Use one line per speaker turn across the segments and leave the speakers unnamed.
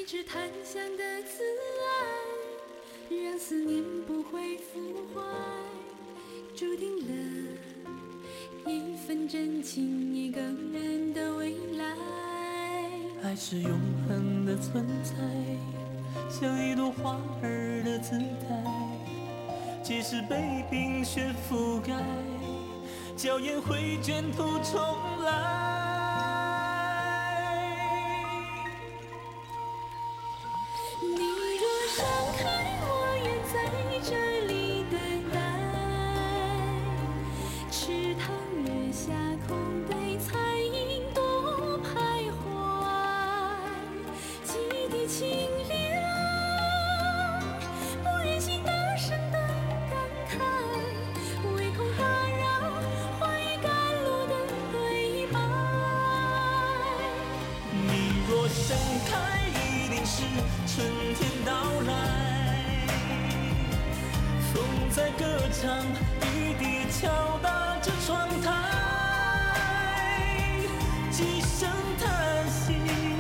只檀香的慈爱，让思念不会腐坏，注定了一份真情，一个人的未来。
爱是永恒的存在，像一朵花儿的姿态，即使被冰雪覆盖，娇艳会卷土重来。
你若盛开，我愿在这里等待，池塘月下空对彩云多徘徊，几滴清流，不忍心大声的感慨，唯恐打扰花叶赶路的对白。
你若盛开，一定是春天到来，风在歌唱，雨滴敲打着窗台，几声叹息，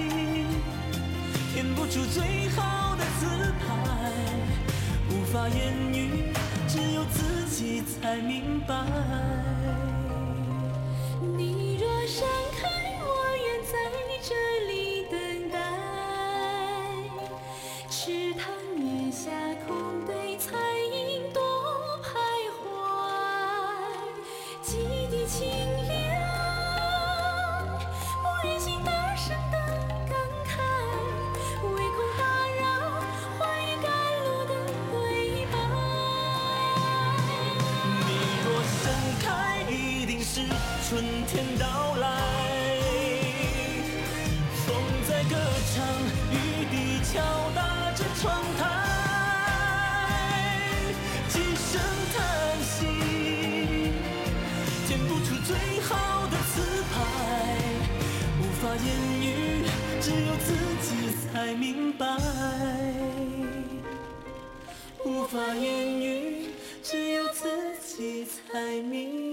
填不出最好的自拍，无法言语，只有自己才明白。
你若盛开，我愿在这里等待，池塘月下空对彩云多徘徊，几滴清流，不忍心大声的感慨，唯恐打扰花叶赶路的对白。
你若盛开，一定是春天到来，风在歌唱，雨滴敲打着窗台，几声叹息，填不出最好的自拍，无法言语，只有自己才明白，无法言语，只有自己才明白。